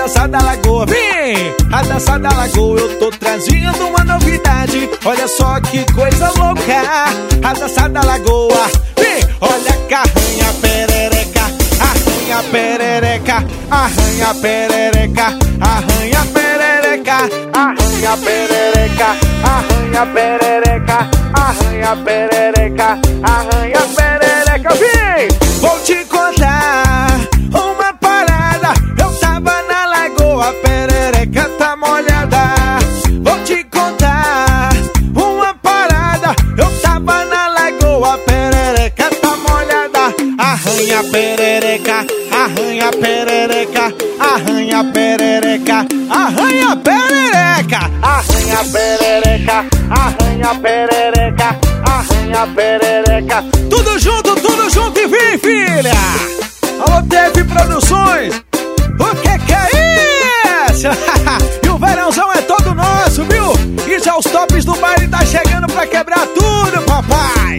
dança da lagoa, vem! A dança da lagoa, eu tô trazendo uma novidade. Olha só que coisa louca. A dança da lagoa, vem! Olha que arranha perereca, arranha perereca, arranha perereca, arranha perereca, arranha perereca, arranha perereca, arranha perereca, arranha perereca, vem! Vou te contar uma parada. Eu tava na lagoa, a perereca tá molhada. Vou te contar uma parada. Eu tava na lagoa, a perereca tá molhada. Arranha perereca, arranha perereca, arranha perereca, arranha perereca, arranha perereca, arranha perereca, arranha perereca. Tudo junto e vem, filha! Alô, TV Produções! O que é isso? E o verãozão é todo nosso, viu? E já os tops do baile tá chegando pra quebrar tudo, papai!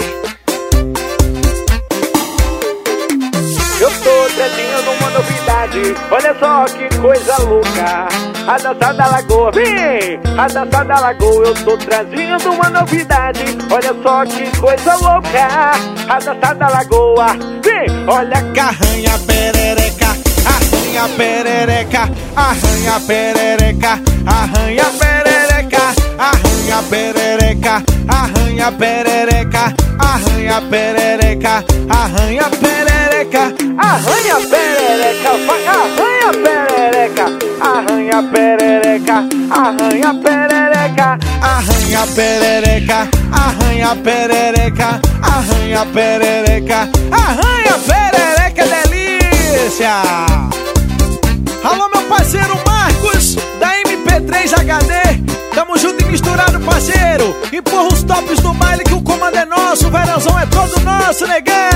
Eu tô trazendo uma novidade. Olha só que coisa louca. A dança da lagoa, vem! A dança da lagoa, eu tô trazendo uma novidade. Olha só que coisa louca. A dança da lagoa, vem! Olha que arranha perereca, arranha perereca, arranha perereca, arranha perereca, arranha perereca, arranha perereca, arranha perereca, arranha perereca, arranha perereca, vai arranha perereca, arranha perereca, arranha perereca, arranha perereca, arranha perereca, arranha perereca, arranha perereca, delícia! Alô, meu parceiro Marcos, da MP3 HD. Tamo junto e misturado, parceiro. Empurra os tops do baile que o comando é nosso. O verãozão é todo nosso, negão.